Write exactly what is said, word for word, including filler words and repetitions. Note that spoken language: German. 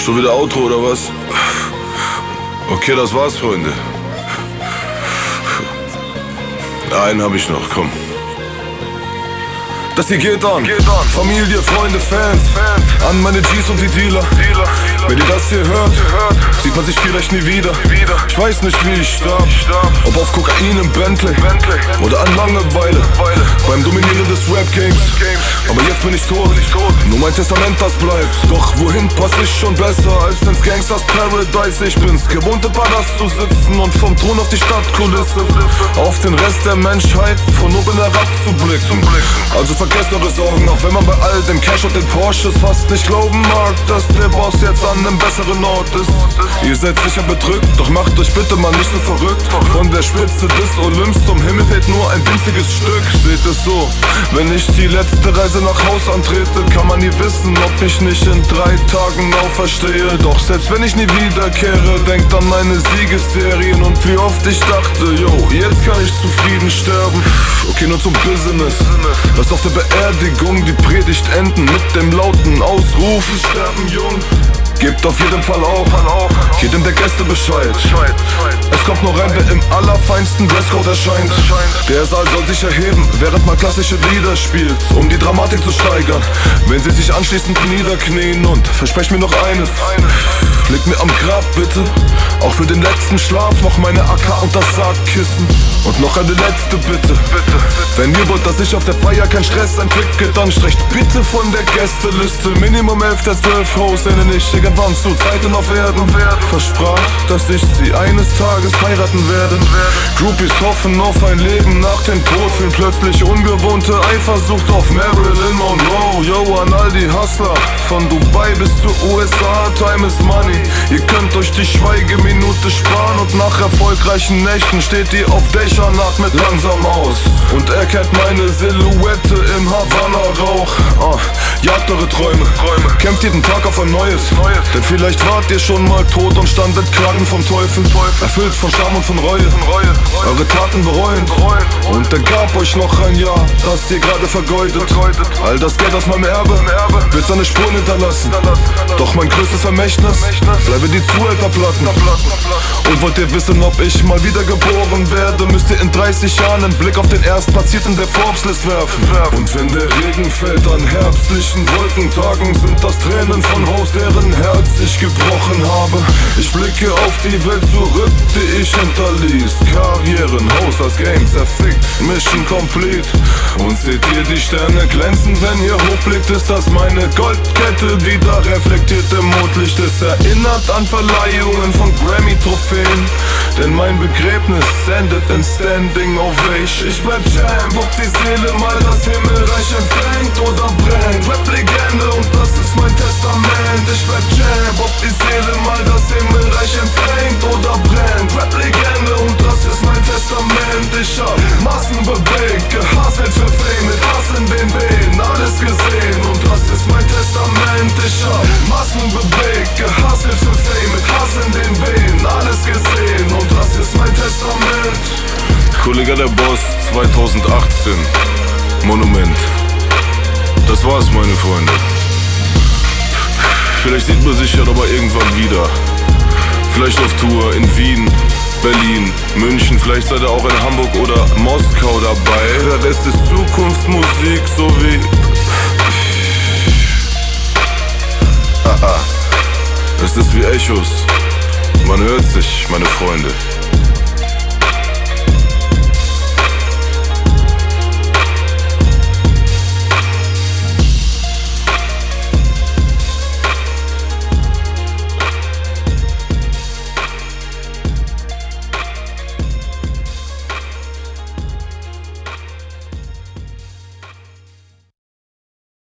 Schon wieder Outro oder was? Okay, das war's, Freunde. Einen hab ich noch, komm. Das hier geht an. geht an Familie, Freunde, Fans, Fans. An meine G's und die Dealer, Dealer. Wenn ihr das hier hört, hört, sieht man sich vielleicht nie wieder. nie wieder Ich weiß nicht wie ich starb, ob auf Kokain im Bentley, Bentley. Oder an Langeweile, Weile. Beim Dominieren des Rap-Games. Aber jetzt bin ich tot, bin ich tot. Nur mein Testament, das bleibt. Doch wohin pass ich schon besser als ins Gangsters Paradise. Ich bin's gewohnt, im Palast zu sitzen und vom Thron auf die Stadtkulisse, auf den Rest der Menschheit von oben herab zu blicken. Also vergesst eure Sorgen, auch wenn man bei all dem Cash und den Porsches fast nicht glauben mag, dass der Boss jetzt an einem besseren Ort ist. Ihr seid sicher bedrückt, doch macht euch bitte mal nicht so verrückt. Von der Spitze des Olymps zum Himmel fehlt nur ein winziges Stück. Seht es so, wenn ich die letzte Reise nach Haus antrete, kann man nie wissen, ob ich nicht in drei Tagen auferstehe. Doch selbst wenn ich nie wiederkehre, denkt an meine Siegesserien und wie oft ich dachte, yo, jetzt kann ich zufrieden sterben. Okay, nur zum Business. Lass auf der Beerdigung die Predigt enden mit dem lauten Ausruf: Wir sterben jung. Gebt auf jeden Fall auf, jedem der Gäste Bescheid. Es kommt nur rein, wer im allerfeinsten Dresscode erscheint. Der Saal soll sich erheben, während man klassische Lieder spielt, um die Dramatik zu steigern. Wenn sie sich anschließend niederknien und versprecht mir noch eines: Legt mir am Grab bitte, auch für den letzten Schlaf, noch meine A K und das Sargkissen. Und noch eine letzte Bitte: Wenn ihr wollt, dass ich auf der Feier kein Stress entwickle, dann streicht bitte von der Gästeliste Minimum elf der zwölf Hoes, denen ich irgendwann zu Zeiten auf Erden versprach, dass ich sie eines Tages heiraten werde. Groupies hoffen auf ein Leben nach dem Tod, fühlen plötzlich ungewohnte Eifersucht auf Marilyn Monroe. Yo, an all die Hustler, von Dubai bis zur U S A, time is money. Ihr könnt euch die Schweigeminute sparen und nach erfolgreichen Nächten steht ihr auf Dächern, atmet langsam aus und erkennt meine Silhouette im Havanna-Rauch. Ah, jagt eure Träume, Träume, kämpft jeden Tag auf ein neues, Neues. Denn vielleicht wart ihr schon mal tot und standet Klagen vom Teufel, Teufel. Erfüllt von Scham und von Reue, von Reue, Reue. Eure Taten bereuen, bereuen. Und er gab euch noch ein Jahr, das ihr gerade vergeudet. vergeudet All das Geld aus meinem Erbe, Erbe. wird seine Spuren hinterlassen. hinterlassen. Doch mein größtes Vermächtnis bleibe die Zuhälterplatten. Und wollt ihr wissen, ob ich mal wieder geboren werde, müsst ihr in dreißig Jahren einen Blick auf den Erstplatzierten der Forbes-List werfen. Und wenn der Regen fällt an herbstlichen Wolkentagen, sind das Tränen von Hoes, deren Herz ich gebrochen habe. Ich blicke auf die Welt zurück, die ich hinterließ. Karrieren, Hoes, das Game zerfickt, Mission complete. Und seht ihr die Sterne glänzen, wenn ihr hochblickt, ist das meine Goldkette, die da reflektiert im Mondlicht ist. Erinnert an Verleihungen von Grammy-Trophäen, denn mein Begräbnis endet in Standing Ovation. Ich bleib Jam, ob die Seele mal das Himmelreich empfängt oder brennt. Rap-Legende und das ist mein Testament. Ich bleib Jam, ob die Seele mal das Himmelreich empfängt oder brennt. Rap-Legende und das ist mein Testament. Ich hab Massen bewegt, gehasselt für Fame, mit Hass in den Venen, alles gesehen und das ist mein Testament. Ich hab Massen bewegt, gehasselt für Fame, mit Hass in den Venen, alles gesehen und das ist mein Testament. Kollege der Boss zweitausendachtzehn, Monument. Das war's, meine Freunde. Vielleicht sieht man sich ja aber irgendwann wieder. Vielleicht auf Tour in Wien, Berlin, München. Vielleicht seid ihr auch in Hamburg oder Moskau dabei. Der Rest ist Zukunftsmusik, so wie... Haha, es ist wie Echos. Man hört sich, meine Freunde.